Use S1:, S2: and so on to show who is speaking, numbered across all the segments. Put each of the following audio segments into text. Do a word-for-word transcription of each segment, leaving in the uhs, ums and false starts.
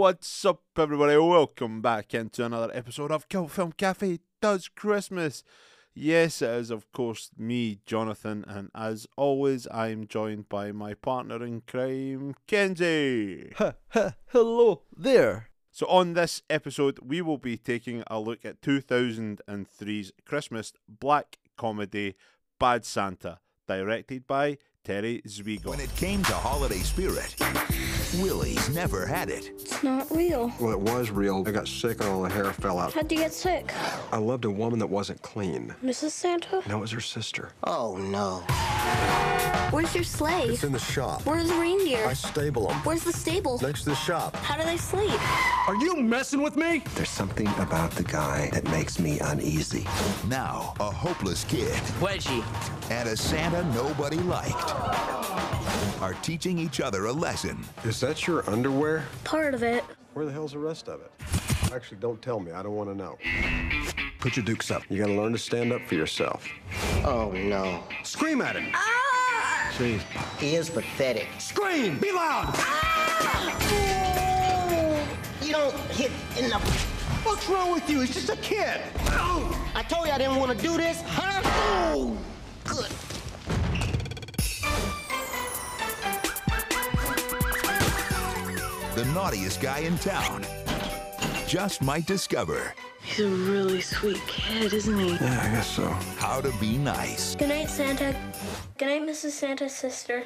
S1: What's up, everybody? Welcome back into another episode of Cult Film Cafe Does Christmas. Yes, it is, of course, me, Jonathan, and as always, I'm joined by my partner in crime, Kenzie.
S2: Ha, ha, hello there.
S1: So on this episode, we will be taking a look at two thousand three's Christmas black comedy Bad Santa, directed by Terry Zwigo.
S3: When it came to holiday spirit, Willie's never had it.
S4: It's not real.
S5: Well, it was real. I got sick and all the hair fell out.
S4: How'd you get sick?
S5: I loved a woman that wasn't clean.
S4: Missus Santa?
S5: No, it was her sister.
S6: Oh, no.
S4: Where's your sleigh?
S5: It's in the shop.
S4: Where's the reindeer?
S5: I stable them.
S4: Where's the stable?
S5: Next to the shop.
S4: How do they sleep?
S7: Are you messing with me?
S8: There's something about the guy that makes me uneasy.
S3: Now, a hopeless kid
S6: Wedgie.
S3: and a Santa nobody liked are teaching each other a lesson.
S5: Is that your underwear?
S4: Part of it.
S5: Where the hell's the rest of it? Actually, don't tell me. I don't want to know.
S8: Put your dukes up.
S5: You gotta learn to stand up for yourself.
S6: Oh, no.
S5: Scream at him.
S4: Ah!
S5: Jeez.
S6: He is pathetic.
S7: Scream! Be loud!
S6: You don't hit in the...
S7: What's wrong with you? He's just a kid.
S6: I told you I didn't want to do this, huh? Oh, good.
S3: The naughtiest guy in town just might discover
S9: He's a really sweet kid, isn't he?
S5: Yeah, I guess so.
S3: how to be nice.
S4: Good night, Santa. Good night, Missus Santa's sister.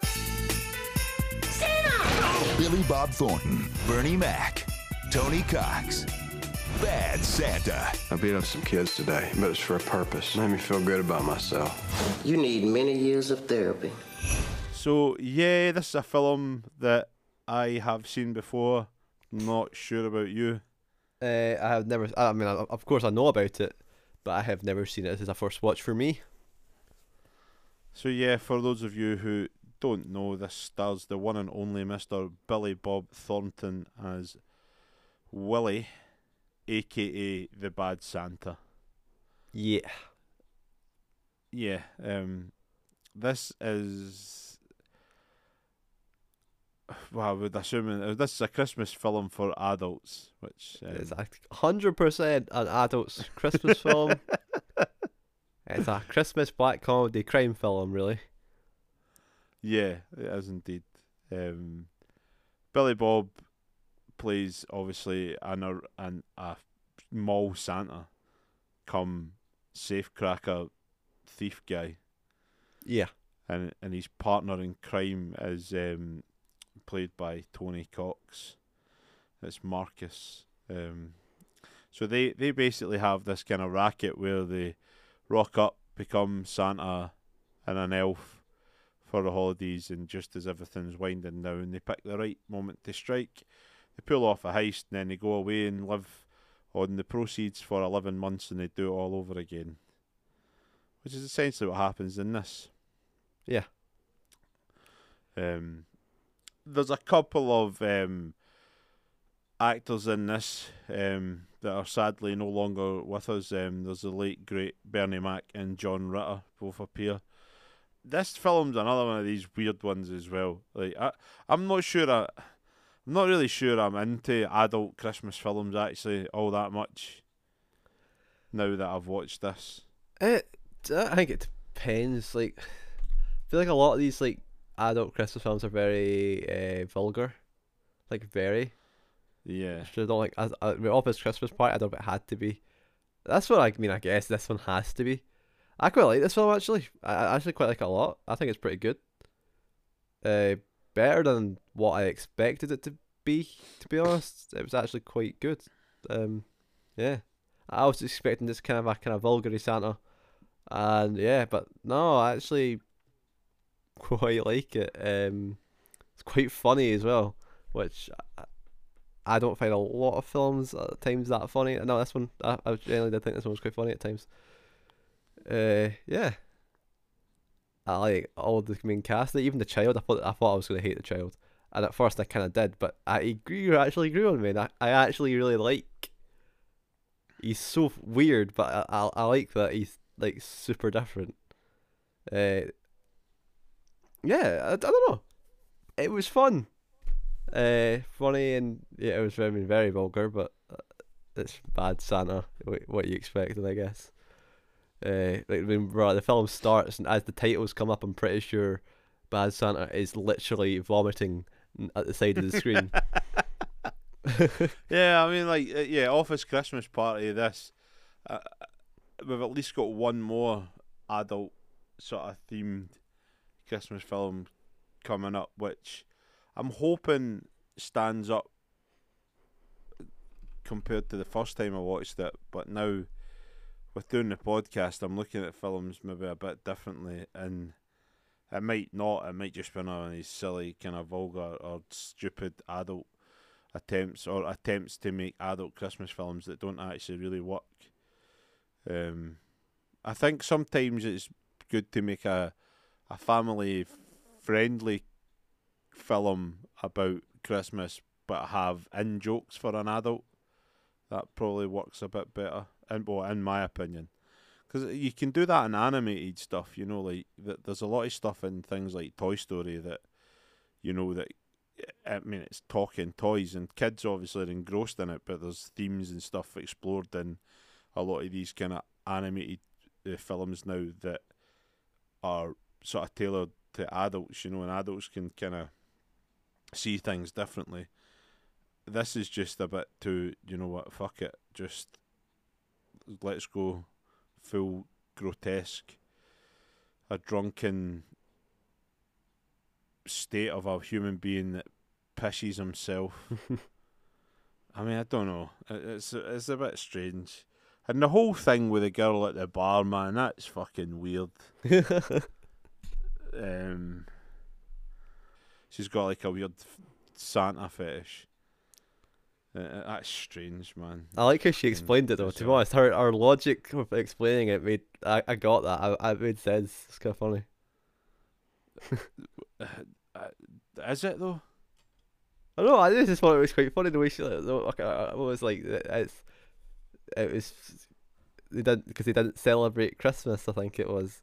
S4: Santa!
S3: Billy Bob Thornton, Bernie Mac, Tony Cox. Bad Santa.
S5: I beat up some kids today, but it's for a purpose. Made me feel good about myself.
S6: You need many years of therapy.
S1: So, yeah, this is a film that I have seen before. Not sure about you.
S2: Uh, I have never. I mean, I, of course, I know about it, but I have never seen it. This is a first watch for me.
S1: So, yeah, for those of you who don't know, this stars the one and only Mister Billy Bob Thornton as Willie, aka the Bad Santa.
S2: Yeah.
S1: Yeah, um, this is. Well, I would assume uh, this is a Christmas film for adults, which um,
S2: It's a hundred percent an adult's Christmas film. It's a Christmas black comedy crime film, really.
S1: yeah, it is indeed. Um, Billy Bob plays obviously an, a an a mall Santa, come safecracker thief guy,
S2: Yeah.
S1: and and his partner in crime is um, played by Tony Cox. It's Marcus. Um, so they, they basically have this kind of racket where they rock up, become Santa and an elf for the holidays, and just as everything's winding down, they pick the right moment to strike. They pull off a heist, and then they go away and live on the proceeds for eleven months, and they do it all over again. Which is essentially what happens in this.
S2: Yeah.
S1: Um, there's a couple of um, actors in this um, that are sadly no longer with us. Um, there's the late great Bernie Mac and John Ritter both appear. This film's another one of these weird ones as well. Like I, I'm not sure. I, I'm not really sure I'm into adult Christmas films actually all that much. Now that I've watched this,
S2: It. I think it depends. Like, I feel like a lot of these like adult Christmas films are very uh, vulgar, like very.
S1: yeah,
S2: So I don't like. I, I, my Office Christmas Party, I don't know if it had to be. That's what I mean. I guess this one has to be. I quite like this film actually. I, I actually quite like it a lot. I think it's pretty good. Uh, better than what I expected it to be. To be honest, it was actually quite good. Um, yeah, I was expecting this kind of a kind of vulgar Santa, and yeah, but no, I actually quite like it. Um, it's quite funny as well, which I, I don't find a lot of films at times that funny. No, this one, I, I generally did think this one was quite funny at times. Uh, yeah, I like all the main cast. Like, even the child, I thought I thought I was gonna hate the child, and at first I kind of did, but I agree. Actually, grew on me. And I, I actually really like. He's so weird, but I, I I like that he's like super different. Uh, yeah, I, I don't know. It was fun. Uh, funny and yeah, it was very very vulgar, but uh, it's Bad Santa. What, what you expected, I guess. Uh, like when right, the film starts and as the titles come up, I'm pretty sure Bad Santa is literally vomiting n- at the side of the screen.
S1: Yeah, I mean, like, uh, yeah, Office Christmas Party. This, uh, we've at least got one more adult sort of themed Christmas film coming up, which I'm hoping stands up compared to the first time I watched it. But now, with doing the podcast, I'm looking at films maybe a bit differently, and it might not. It might just be one of these silly, kind of vulgar or stupid adult attempts or attempts to make adult Christmas films that don't actually really work. Um, I think sometimes it's good to make a a family friendly film about Christmas, but have in jokes for an adult. That probably works a bit better, in, well, in my opinion, because you can do that in animated stuff. You know, like th- there's a lot of stuff in things like Toy Story that, you know, that I mean, it's talking toys, and kids obviously are engrossed in it, but there's themes and stuff explored in a lot of these kind of animated uh, films now that are sort of tailored to adults, you know, and adults can kind of see things differently. This is just a bit too, you know what, fuck it, just let's go full grotesque. A drunken state of a human being that pishes himself. I mean, I don't know. It's it's a bit strange, and the whole thing with the girl at the bar, man, that's fucking weird. um, she's got like a weird Santa fetish. Uh, that's strange, man.
S2: I like how she explained it though. To be honest, her her logic of explaining it made I, I got that. I, I it made sense. It's kind of funny.
S1: uh, is it though?
S2: I don't know. I just thought it was quite funny the way she like, like uh, it was like it's it was they didn't because they didn't celebrate Christmas. I think it was.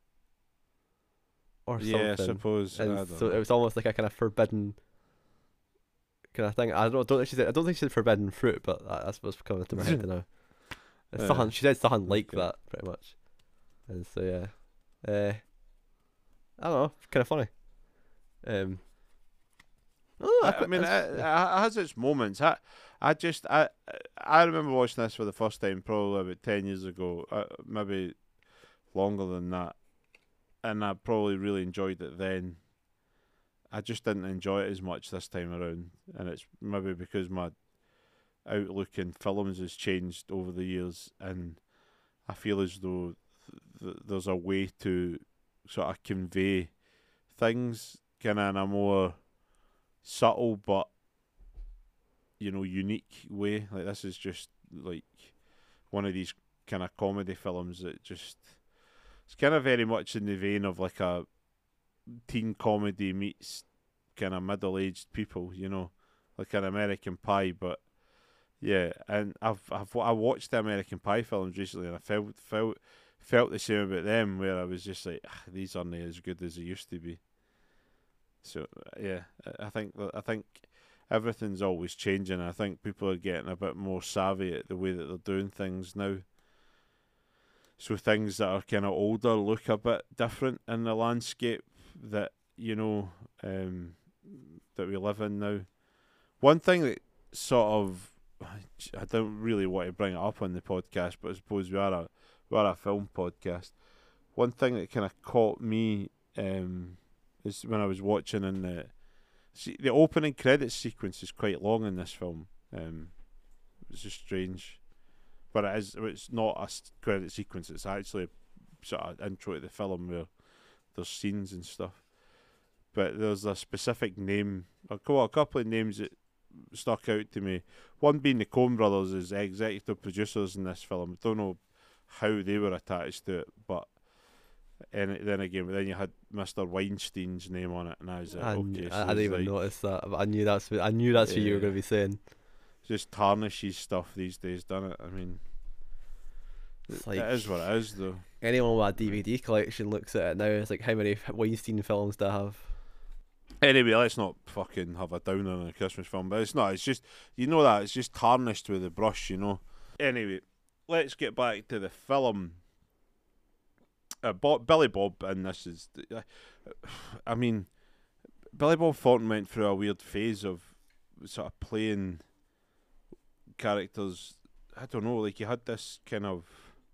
S2: Or
S1: Yeah,
S2: something.
S1: I suppose.
S2: And
S1: I don't
S2: so
S1: know.
S2: it was almost like a kind of forbidden kind of thing. I don't, don't think she said. I don't think she said forbidden fruit, but that, that's what's coming to my head now. It's
S1: Yeah.
S2: something she said something like
S1: Okay.
S2: that, pretty much. And so yeah, uh, I don't know, kind of funny. Um, oh,
S1: I, I
S2: quite-
S1: mean, it,
S2: it's-
S1: it has its moments. I, I just, I, I remember watching this for the first time probably about ten years ago, uh, maybe longer than that, and I probably really enjoyed it then. I just didn't enjoy it as much this time around, and it's maybe because my outlook in films has changed over the years, and I feel as though th- there's a way to sort of convey things kind of in a more subtle but, you know, unique way. Like, this is just like one of these kind of comedy films that just, it's kind of very much in the vein of like a teen comedy meets kind of middle-aged people, you know, like an American Pie. But yeah, and I've I've I watched the American Pie films recently, and I felt felt felt the same about them, where I was just like, ah, these aren't as good as they used to be. So yeah, I think I think everything's always changing. I think people are getting a bit more savvy at the way that they're doing things now. So things that are kind of older look a bit different in the landscape that, you know, um, that we live in now. One thing that sort of, I don't really want to bring it up on the podcast, but I suppose we are a we are a film podcast. One thing that kind of caught me um, is when I was watching in the see, the opening credits sequence is quite long in this film. Um, it's just strange. But it is, it's not a credit sequence, it's actually a sort of intro to the film where there's scenes and stuff. But there's a specific name, a couple of names that stuck out to me. One being the Coen brothers as executive producers in this film. I don't know how they were attached to it, but and then again, then you had Mister Weinstein's name on it, and I was like,
S2: I,
S1: okay,
S2: kn-
S1: so
S2: I, I didn't
S1: it's
S2: even
S1: like,
S2: notice that, but I knew that's what, I knew that's what you were
S1: Yeah.
S2: going to be saying.
S1: just tarnishes stuff these days, doesn't it? I mean,
S2: It's
S1: it
S2: like
S1: is what it is, though.
S2: anyone with a D V D collection looks at it now. It's like, how many Weinstein films do I have?
S1: Anyway, let's not fucking have a downer on a Christmas film, but it's not. It's just, you know that, it's just tarnished with a brush, you know. Anyway, let's get back to the film. Uh, Bob, Billy Bob, and this is, uh, I mean, Billy Bob Thornton went through a weird phase of sort of playing characters. I don't know, like he had this kind of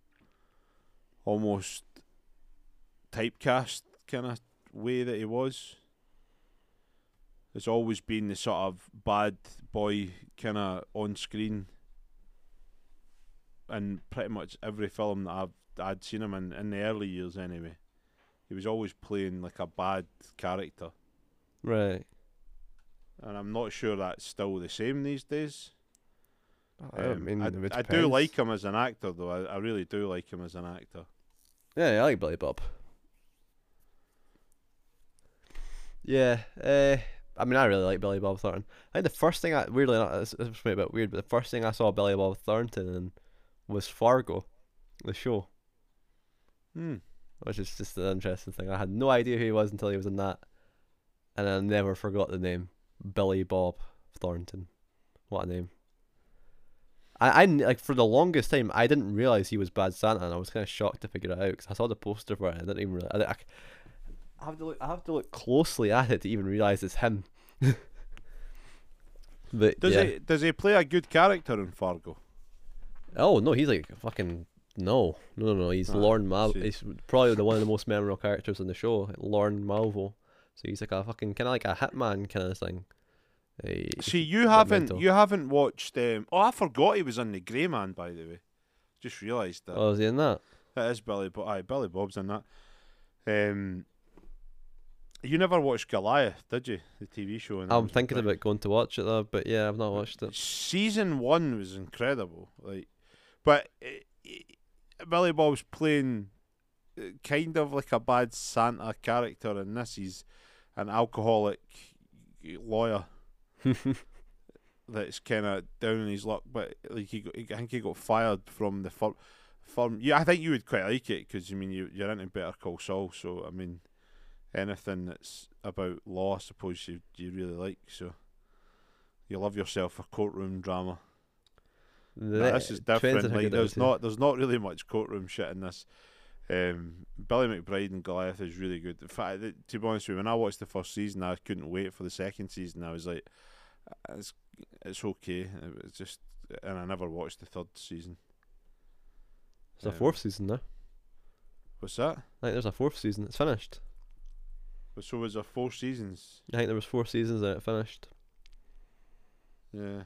S1: almost typecast kind of way that he was. It's always been the sort of bad boy kind of on screen, and pretty much every film that I've I'd seen him in in the early years anyway, he was always playing like a bad character.
S2: Right.
S1: And I'm not sure that's still the same these days.
S2: I
S1: Um,
S2: mean,
S1: I,
S2: it
S1: I do
S2: depends.
S1: like him as an actor, though. I, I really do like him as an actor.
S2: Yeah, yeah, I like Billy Bob. Yeah, uh, I mean, I really like Billy Bob Thornton. I think the first thing I weirdly not this, this was a bit weird, but the first thing I saw Billy Bob Thornton in was Fargo, the show,
S1: Hmm.
S2: which is just an interesting thing. I had no idea who he was until he was in that, and I never forgot the name Billy Bob Thornton. What a name! I, I kn- like for the longest time I didn't realize he was Bad Santa, and I was kind of shocked to figure it out because I saw the poster for it. And I didn't even really. I, I, I have to look. I have to look closely at it to even realize it's him. But
S1: Does
S2: yeah.
S1: he does he play a good character in Fargo?
S2: Oh no, he's like fucking no, no, no, no. He's
S1: Ah,
S2: Lorne Mal.
S1: see.
S2: He's probably the one of the most memorable characters in the show, Lorne Malvo. So he's like a fucking kind of like a hitman kind of thing. He-
S1: See,
S2: he's
S1: you
S2: a bit
S1: haven't
S2: mental.
S1: you haven't watched. Um, oh, I forgot he was in the Grey Man. By the way, just realised that.
S2: Oh, is he in that?
S1: That is Billy Bob. Aye, Billy Bob's in that. Um, you never watched Goliath, did you? The T V show. on
S2: I'm
S1: Amazon
S2: thinking
S1: Prime?
S2: about going to watch it though, but yeah, I've not watched it.
S1: Season one was incredible. Like, but eh, eh, Billy Bob's playing eh, kind of like a bad Santa character in this. He's an alcoholic lawyer that's kind of down in his luck, but like he, got, I think he got fired from the firm. firm. Yeah, I think you would quite like it because I mean you you're into Better Call Saul, so I mean anything that's about law, I suppose you you really like. So you love yourself a courtroom drama. Nah, this is
S2: Depends
S1: different.
S2: on how
S1: Like
S2: good it
S1: there's
S2: is,
S1: not there's not really much courtroom shit in this. Um, Billy McBride and Goliath is really good. In fact, th- to be honest with you, when I watched the first season, I couldn't wait for the second season. I was like, it's it's okay. It was just, and I never watched the third season.
S2: There's a
S1: Um,
S2: fourth season now.
S1: What's that?
S2: I think there's a fourth season. It's finished.
S1: But so was there four seasons?
S2: I think there was four seasons and it finished.
S1: Yeah.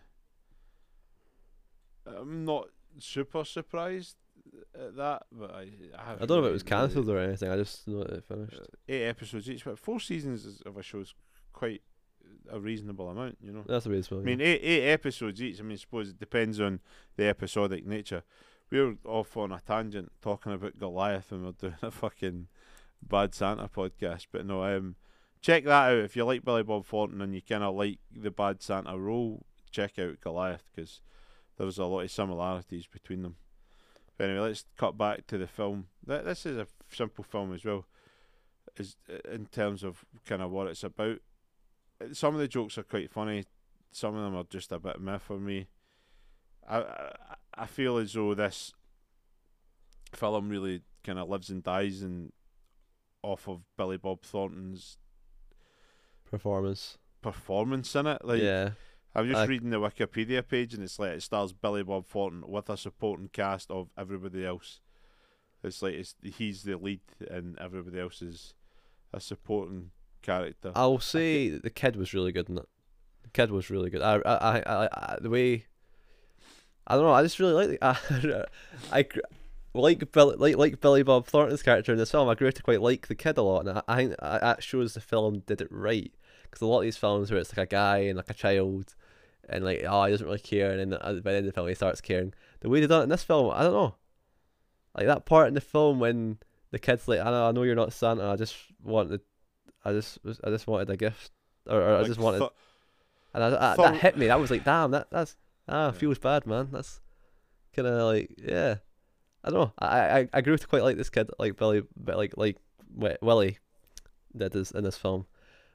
S1: I'm not super surprised at that, but I I, have
S2: I don't know if it
S1: really,
S2: was cancelled
S1: really-
S2: or anything. I just know that it finished.
S1: uh, eight episodes each, but four seasons is- of a show is quite a reasonable amount, you know.
S2: That's the way it's
S1: I mean, eight eight episodes each. I mean, I suppose it depends on the episodic nature. We were off on a tangent talking about Goliath, and we're doing a fucking Bad Santa podcast. But no, um, check that out if you like Billy Bob Thornton and you kind of like the Bad Santa role. Check out Goliath because there's a lot of similarities between them. But anyway, let's cut back to the film. Th- This is a f- simple film as well, is in terms of kind of what it's about. Some of the jokes are quite funny. Some of them are just a bit meh for me. I I, I feel as though this film really kind of lives and dies and off of Billy Bob Thornton's
S2: Performance.
S1: performance in it. Like,
S2: yeah.
S1: I'm just
S2: I-
S1: reading the Wikipedia page and it's like it stars Billy Bob Thornton with a supporting cast of everybody else. It's like it's, he's the lead and everybody else is a supporting character.
S2: I'll say the kid was really good in it. The kid was really good. I, I, I, I, I the way. I don't know. I just really like. The, I, I gr- like Billy, like like Billy Bob Thornton's character in this film. I grew to quite like the kid a lot, and I, I think that shows the film did it right. Because a lot of these films where it's like a guy and like a child, and like oh he doesn't really care, and then at the end of the film he starts caring. The way they done it in this film, I don't know. Like that part in the film when the kid's like, I know, I know you're not Santa. I just wanted, I just, was- I just wanted a gift, or, or I
S1: Like,
S2: just wanted,
S1: th-
S2: and I, I,
S1: Thor-
S2: that hit me. That was like, damn, that that's ah
S1: Yeah.
S2: feels bad, man. That's kind of like, yeah. I don't know. I, I I grew to quite like this kid, like Billy, but like like Wi- Willie did this in this film.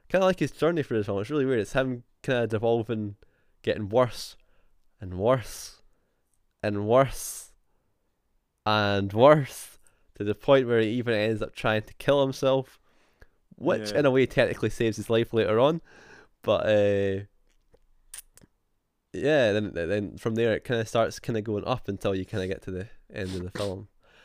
S2: kind of like his journey for this film. It's really weird. It's him kind of devolving, getting worse and worse and worse and worse to the point where he even ends up trying to kill himself, which
S1: Yeah.
S2: in a way technically saves his life later on. But uh, yeah, then then from there it kind of starts kind of going up until you kind of get to the end of the film.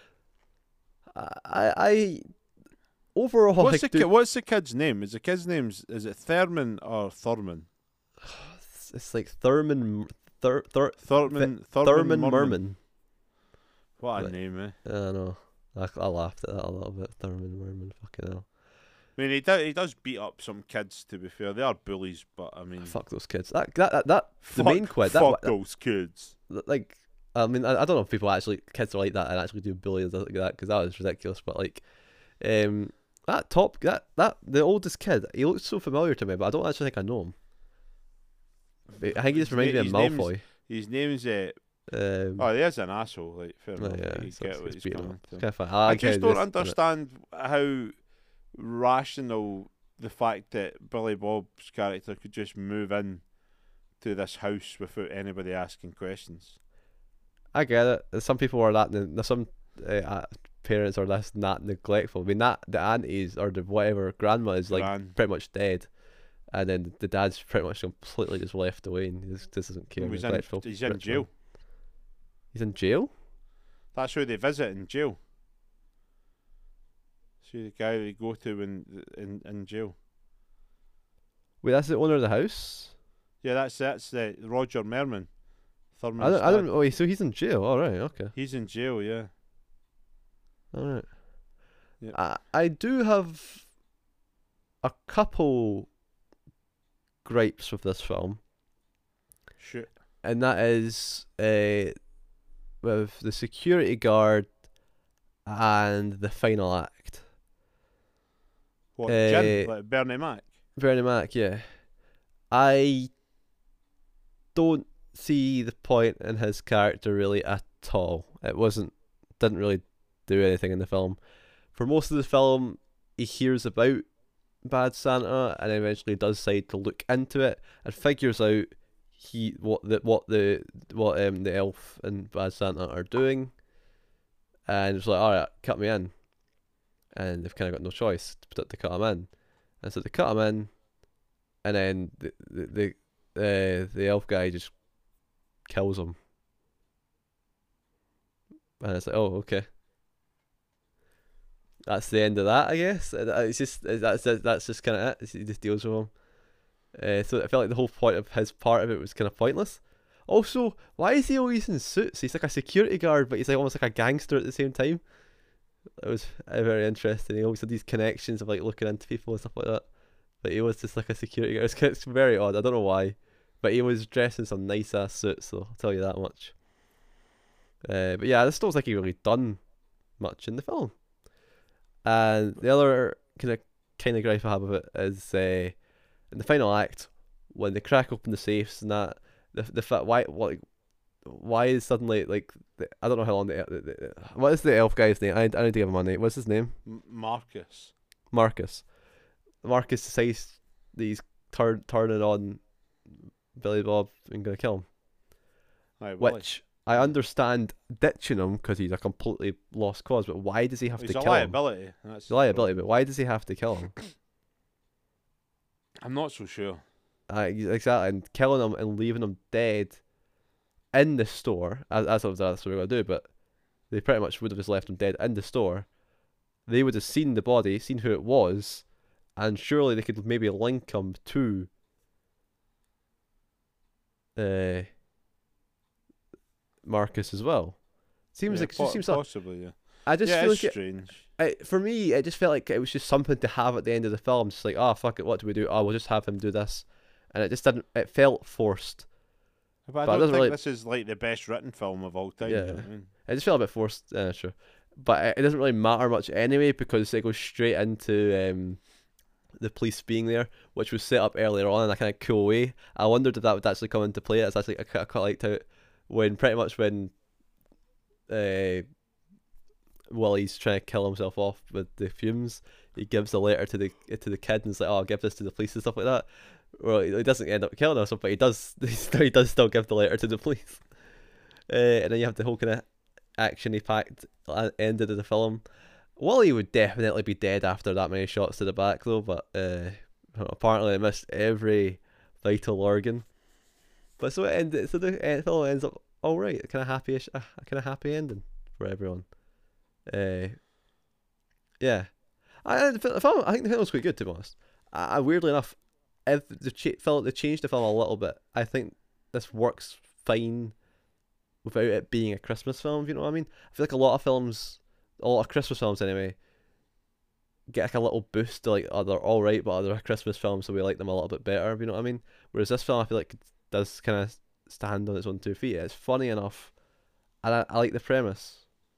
S2: I I overall
S1: What's
S2: like,
S1: the
S2: do-
S1: ki- what's the kid's name? Is the kid's name's is it Thurman or Thurman?
S2: it's, it's like Thurman Thur, Thur,
S1: Thurman
S2: Thurman
S1: Thurman
S2: Merman.
S1: Merman. What a
S2: Like-
S1: name, eh?
S2: I don't know. I, I laughed at that a little bit. Thurman Merman, fucking hell.
S1: I mean, he does he does beat up some kids. To be fair, they are bullies, but I mean,
S2: Fuck those kids. That that that, that the
S1: fuck-
S2: main quid. That,
S1: Fuck
S2: that
S1: those kids.
S2: like I mean I, I don't know if people actually kids are like that and actually do bullying like that because that was ridiculous. But like, um, that top that that the oldest kid, he looks so familiar to me, but I don't actually think I know him. But I think he just
S1: His
S2: reminds
S1: na-
S2: me of
S1: his name's-
S2: Malfoy.
S1: His name's uh,
S2: Um,
S1: oh, he is an asshole. Like fair
S2: oh,
S1: enough.
S2: yeah,
S1: you
S2: so
S1: get
S2: it's-
S1: what
S2: it's
S1: he's
S2: beating
S1: coming
S2: him. It's
S1: from.
S2: kinda fun.
S1: I
S2: like how
S1: just don't
S2: this-
S1: understand how rational the fact that Billy Bob's character could just move in to this house without anybody asking questions.
S2: I get it. Some people are that. ne- Some uh, parents are this that neglectful. I mean, that the aunties or the whatever grandma is like
S1: Gran.
S2: pretty much dead, and then the dad's pretty much completely just left away and he just, just doesn't care.
S1: He's in,
S2: neglectful
S1: he's in
S2: rich
S1: jail.
S2: man. He's in jail.
S1: That's who they visit in jail. See the guy they go to in in, in jail.
S2: Wait, that's the owner of the house.
S1: Yeah, that's that's uh, Roger Merman. Thurman's
S2: I don't. I don't.
S1: dad.
S2: Oh, so he's in jail. All right. Okay.
S1: He's in jail. Yeah.
S2: All right.
S1: Yep.
S2: I I do have a couple gripes with this film,
S1: Shit.
S2: and that is uh, with the security guard and the final act.
S1: What?
S2: Uh,
S1: Jim? Like Bernie Mac?
S2: Bernie Mac, yeah. I don't see the point in his character really at all. It wasn't, didn't really do anything in the film. For most of the film, he hears about Bad Santa and eventually does decide to look into it and figures out he what the what the what um the elf and Bad Santa are doing, and it's like, all right, cut me in, and they've kind of got no choice to, to cut him in, and so they cut him in, and then the the the, uh, the elf guy just kills him, and it's like, oh, okay. That's the end of that, I guess. Uh, It's just that's that's just kind of it. He just deals with him. Uh, so I felt like the whole point of his part of it was kind of pointless. Also, why is he always in suits? He's like a security guard, but he's like almost like a gangster at the same time. It was uh, very interesting. He always had these connections of like looking into people and stuff like that. But he was just like a security guard. It's, it's very odd. I don't know why, but he was dressed in some nice ass suits. So I'll tell you that much. Uh, but yeah, I just don't think he really done much in the film. And the other kind of kind of gripe I have with it is uh, in the final act when they crack open the safes and that the the fact why what why is suddenly like the, I don't know how long the, the, the what is the elf guy's name? I I need to give him a name. What's his name?
S1: M- Marcus.
S2: Marcus. Marcus decides that he's turn turning on Billy Bob and gonna kill him.
S1: Right, well,
S2: Which I understand ditching him because he's a completely lost cause, but why does he have
S1: he's
S2: to
S1: a
S2: kill him?
S1: liability. That's
S2: He's a liability, but why does he have to kill him?
S1: I'm not so sure.
S2: Uh, exactly, and killing him and leaving him dead in the store. As that's what that's what we're gonna do, but they pretty much would have just left him dead in the store. They would have seen the body, seen who it was, and surely they could maybe link him to uh, Marcus as well. Seems
S1: Yeah,
S2: like
S1: po-
S2: seems like
S1: possibly, yeah.
S2: I just
S1: yeah,
S2: feel
S1: it's
S2: like it,
S1: strange.
S2: it, for me, it just felt like it was just something to have at the end of the film. Just like, oh fuck it, what do we do? Oh, we'll just have him do this, and it just didn't. It felt forced.
S1: But I
S2: but it
S1: don't
S2: doesn't
S1: think
S2: really-
S1: this is like the best written film of all time. you
S2: Yeah.
S1: know what I mean?
S2: It just felt a bit forced. Uh, sure, but it, it doesn't really matter much anyway because it goes straight into um, the police being there, which was set up earlier on in a kind of cool way. I wondered if that would actually come into play. It's actually I quite, I quite liked how when pretty much when uh, Willie's trying to kill himself off with the fumes, he gives the letter to the to the kid and is like, "Oh, I'll give this to the police" and stuff like that. Well, he doesn't end up killing himself, but he does. He still, he does still give the letter to the police. Uh, and then you have the whole kind of action-y packed ended of the film. Willie would definitely be dead after that many shots to the back, though. But uh, apparently, they missed every vital organ. But so it ended. So the uh, film ends up all right. Kind of happy-ish, a kind of happy ending for everyone. Uh, yeah, I, the film, I think the film was quite good, to be honest. I, I weirdly enough, if the ch- film they changed the film a little bit, I think this works fine without it being a Christmas film. If you know what I mean? I feel like a lot of films, a lot of Christmas films anyway, get like a little boost to like, oh, they're all right, but they're Christmas films, so we like them a little bit better. If you know what I mean? Whereas this film, I feel like does kind of stand on its own two feet. It's funny enough, and I, I like the premise.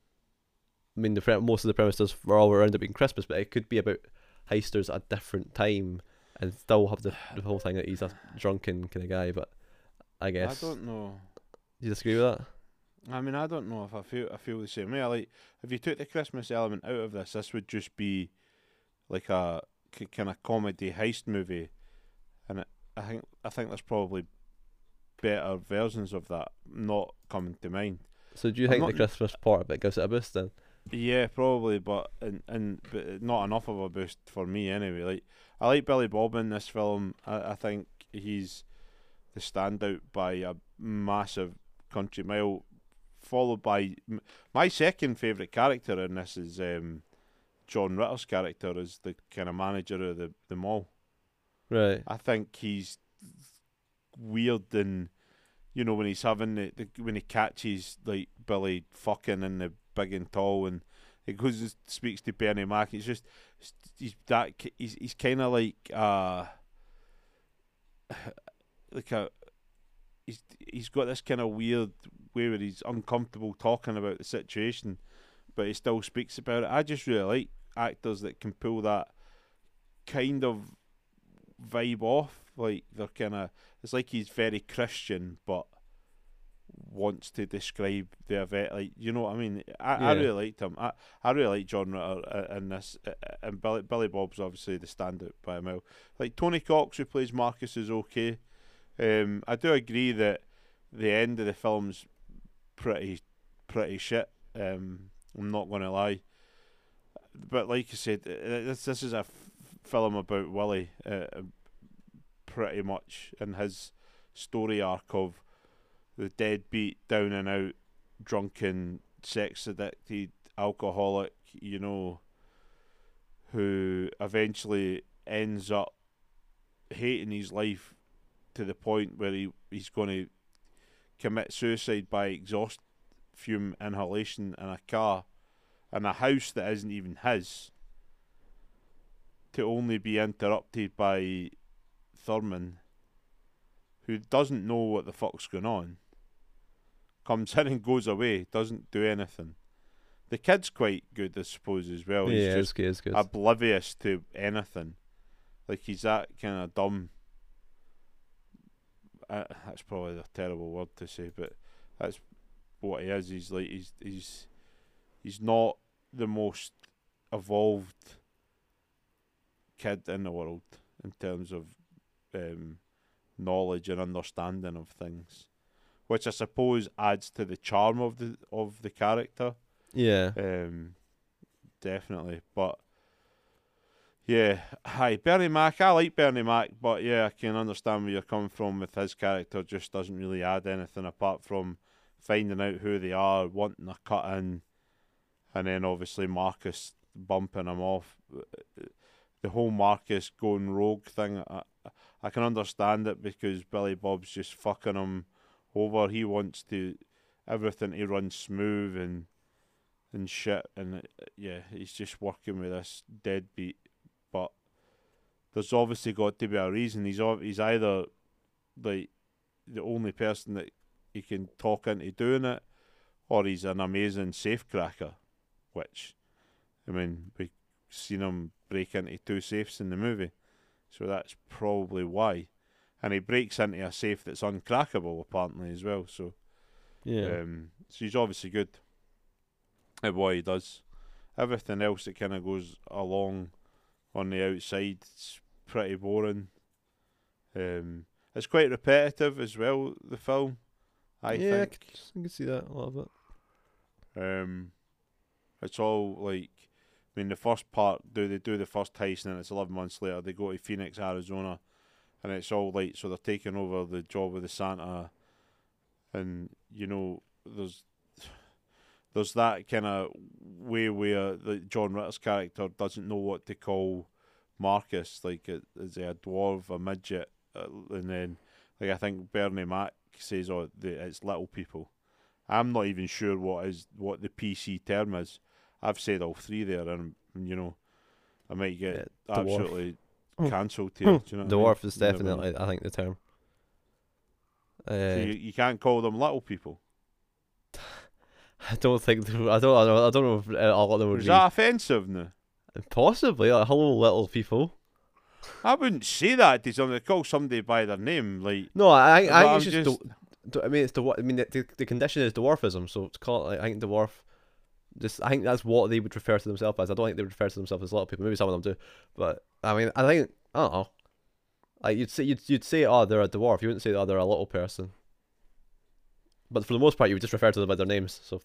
S2: I mean, the pre- most of the premise does all around it being Christmas, but it could be about heisters at a different time and still have the, the whole thing that he's a drunken kind of guy. But I guess
S1: I don't know.
S2: Do you disagree with that?
S1: I mean, I don't know if I feel I feel the same way. I like if you took the Christmas element out of this, this would just be like a k- kind of comedy heist movie, and it, I think I think there's probably better versions of that not coming to mind.
S2: So do you
S1: I'm
S2: think
S1: not-
S2: the Christmas part of it gives it a boost then?
S1: Yeah, probably, but and and but not enough of a boost for me anyway. Like I like Billy Bob in this film. I, I think he's the standout by a massive country mile. Followed by m- my second favourite character in this is um, John Ritter's character as the kind of manager of the, the mall.
S2: Right.
S1: I think he's weird and you know when he's having the, the when he catches like Billy fucking in the big and tall and he goes and speaks to Bernie Mac. It's just he's that he's he's kind of like uh like a he's he's got this kind of weird way where he's uncomfortable talking about the situation, but he still speaks about it. I just really like actors that can pull that kind of vibe off. Like they're kind of it's like he's very Christian, but wants to describe the event. Like you know what I mean? I, I
S2: Yeah.
S1: really liked him. I I really like John Ritter uh, in this, uh, and Billy Billy Bob's obviously the standout by a mile. Like Tony Cox, who plays Marcus, is okay. Um, I do agree that the end of the film's pretty pretty shit. Um, I'm not going to lie, but like I said, uh, this this is a f- film about Willie, uh, pretty much, and his story arc of the deadbeat, down and out, drunken, sex addicted, alcoholic, you know, who eventually ends up hating his life to the point where he, he's going to commit suicide by exhaust fume inhalation in a car in a house that isn't even his, to only be interrupted by Thurman, who doesn't know what the fuck's going on, comes in and goes away, doesn't do anything. The kid's quite good, I suppose, as well. He's
S2: Yeah, it's
S1: just
S2: good, it's good.
S1: oblivious to anything. Like he's that kind of dumb. Uh, that's probably a terrible word to say, but that's what he is. He's like he's he's he's not the most evolved kid in the world in terms of um, knowledge and understanding of things, which I suppose adds to the charm of the of the character.
S2: Yeah.
S1: Um, definitely, but yeah, hi Bernie Mac. I like Bernie Mac, but yeah, I can understand where you're coming from with his character. Just doesn't really add anything apart from finding out who they are, wanting a cut in, and then obviously Marcus bumping him off. The whole Marcus going rogue thing, I, I can understand it because Billy Bob's just fucking him over. He wants to everything to run smooth and and shit, and uh, yeah, he's just working with this deadbeat. But there's obviously got to be a reason. He's ob- he's either like the only person that he can talk into doing it, or he's an amazing safecracker, which, I mean, we've seen him break into two safes in the movie, so that's probably why. And he breaks into a safe that's uncrackable, apparently, as well. So,
S2: Yeah.
S1: um, so he's obviously good at what he does. Everything else that kind of goes along on the outside, it's pretty boring. Um, it's quite repetitive as well, the film, I
S2: yeah,
S1: think.
S2: I can, I can see that a lot of it.
S1: Um, it's all like, I mean, the first part, do they do the first heist, and then it's eleven months later, they go to Phoenix, Arizona, and it's all like, so they're taking over the job of the Santa, and, you know, there's there's that kind of way where the John Ritter's character doesn't know what to call Marcus, like, is he a dwarf, a midget, uh, and then, like, I think Bernie Mac says, oh, the, it's little people. I'm not even sure what is what the P C term is. I've said all three there, and, you know, I might get
S2: Yeah, dwarf.
S1: absolutely cancelled here. Do you know what I mean?
S2: Dwarf is
S1: Never
S2: definitely,
S1: know.
S2: I think, the term. Uh,
S1: So you, you can't call them little people.
S2: I don't think. th- I don't. I don't, I don't know if uh, a lot of them would
S1: Is
S2: be.
S1: that offensive now?
S2: Possibly, like, hello, little people.
S1: I wouldn't say that to somebody. Call somebody by their name, like.
S2: No, I, I, I
S1: But
S2: think
S1: I'm
S2: it's just.
S1: just-
S2: dw- dw- I mean, it's the. I mean, the, the, the condition is dwarfism, so it's called. Like, I think dwarf. Just, I think that's what they would refer to themselves as. I don't think they would refer to themselves as little people. Maybe some of them do, but I mean, I think I don't know. Like you'd say, you'd you'd say, oh, they're a dwarf. You wouldn't say, oh, they're a little person. But for the most part, you would just refer to them by their names. So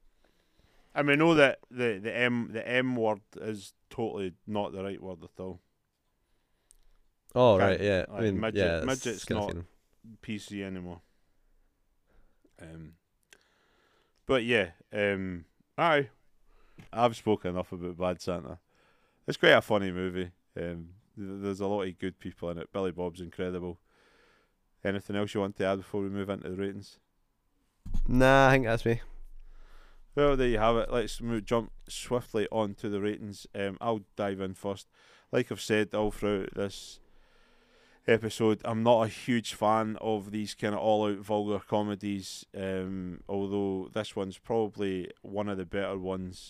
S1: I mean, know that the the M the M word is totally not the right word at all.
S2: oh
S1: Can't-
S2: right, yeah. I
S1: like,
S2: mean,
S1: midget-
S2: yeah, it's
S1: midget's
S2: kinda
S1: not-
S2: seen.
S1: P C anymore. Um, but yeah, um, aye, I've spoken enough about Bad Santa. It's quite a funny movie. Um, th- there's a lot of good people in it. Billy Bob's incredible. Anything else you want to add before we move into the ratings?
S2: Nah, I think that's me.
S1: Well, there you have it. Let's move, jump swiftly on to the ratings. Um, I'll dive in first. Like I've said all throughout this episode, I'm not a huge fan of these kind of all-out vulgar comedies, um, although this one's probably one of the better ones.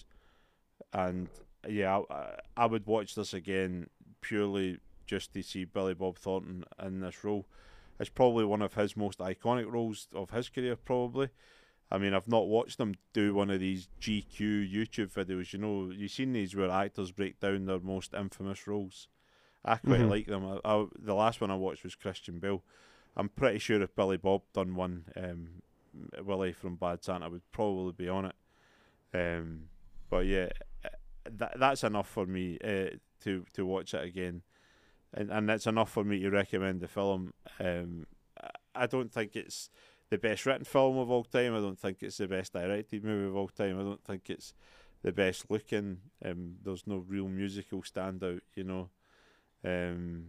S1: And yeah, I, I would watch this again purely just to see Billy Bob Thornton in this role. It's probably one of his most iconic roles of his career, probably. I mean, I've not watched him do one of these G Q YouTube videos. You know, you've seen these where actors break down their most infamous roles. I quite
S2: Mhm.
S1: like them. I, I, the last one I watched was Christian Bale. I'm pretty sure if Billy Bob done one, um, Willie from Bad Santa would probably be on it. Um, but yeah, that that's enough for me uh, to to watch it again, and and that's enough for me to recommend the film. Um, I don't think it's the best written film of all time. I don't think it's the best directed movie of all time. I don't think it's the best looking. Um, there's no real musical standout, you know. Um,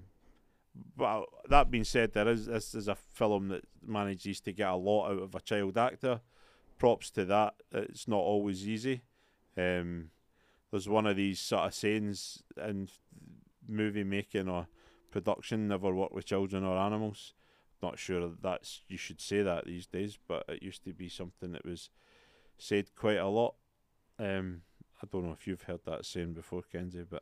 S1: but that being said, there is this is a film that manages to get a lot out of a child actor. Props to that. It's not always easy. Um, there's one of these sort of sayings in movie making or production: never work with children or animals. Not sure that's you should say that these days, but it used to be something that was said quite a lot. Um, I don't know if you've heard that saying before, Kenzie, but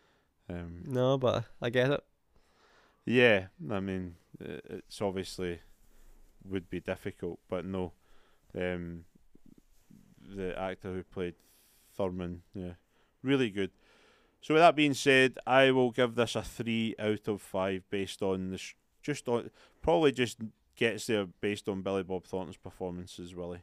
S1: um,
S2: No, but I get it.
S1: yeah, I mean, i- it's obviously would be difficult, but no, um, the actor who played Thurman, yeah, really good. So with that being said, I will give this a three out of five based on the sh- just on probably just gets there based on Billy Bob Thornton's performances, Willie.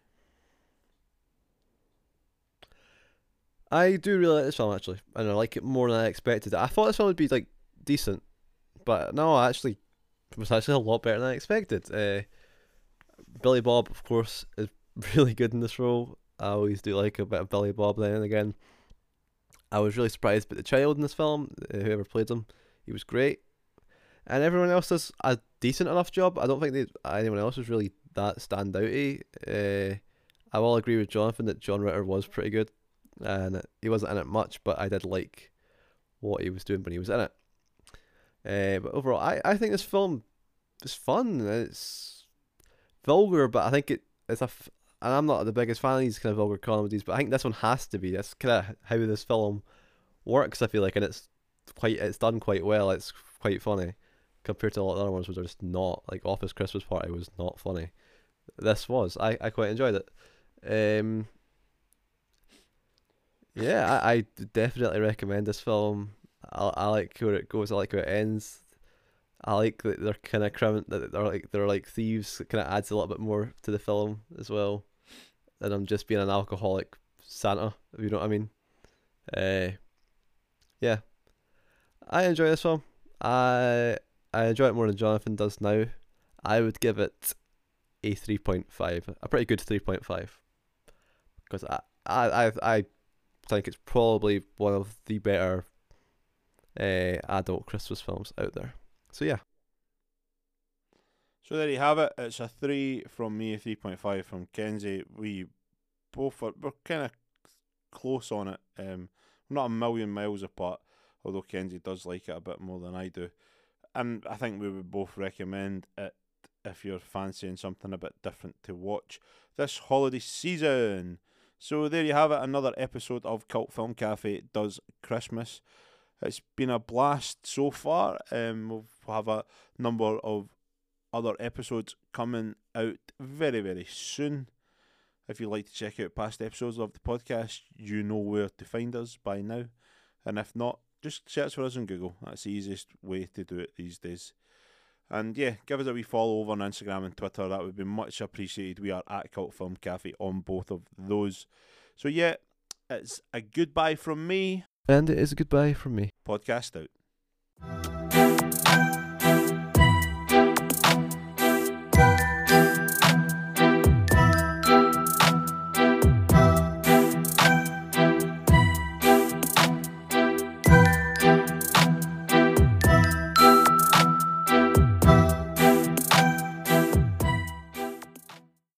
S2: I do really like this film actually, and I like it more than I expected. I thought this film would be like decent, but no, actually, it was actually a lot better than I expected. Uh, Billy Bob, of course, is really good in this role. I always do like a bit of Billy Bob then and again. I was really surprised by the child in this film, uh, whoever played him. He was great. And everyone else does a decent enough job. I don't think they, anyone else was really that standouty. Uh, I will agree with Jonathan that John Ritter was pretty good. And he wasn't in it much, but I did like what he was doing when he was in it. Uh, but overall, I, I think this film is fun. It's vulgar, but I think it it's a. F- and I'm not the biggest fan of these kind of vulgar comedies, but I think this one has to be. That's kind of how this film works. I feel like, and it's quite it's done quite well. It's quite funny compared to a lot of the other ones, which are just not. Like Office Christmas Party was not funny. This was. I, I quite enjoyed it. Um. Yeah, I, I definitely recommend this film. I, I like where it goes. I like where it ends. I like that they're kind of crimin that they're like they're like thieves. It kind of adds a little bit more to the film as well. Than I'm just being an alcoholic Santa, if you know what I mean. Uh, yeah, I enjoy this film. I I enjoy it more than Jonathan does now. I would give it a three point five, a pretty good three point five, because I I I I think it's probably one of the better uh, adult Christmas films out there. So yeah.
S1: So there you have it. It's a three from me, a three point five from Kenzie. We both are we're kind of close on it. Um, not a million miles apart, although Kenzie does like it a bit more than I do. And I think we would both recommend it if you're fancying something a bit different to watch this holiday season. So there you have it, another episode of Cult Film Cafe Does Christmas. It's been a blast so far. Um, we'll have a number of other episodes coming out very, very soon. If you'd like to check out past episodes of the podcast, you know where to find us by now. And if not, just search for us on Google. That's the easiest way to do it these days. And yeah, give us a wee follow over on Instagram and Twitter. That would be much appreciated. We are at Cult Film Cafe on both of those. So yeah, it's a goodbye from me.
S2: And it is a goodbye from me.
S1: Podcast out.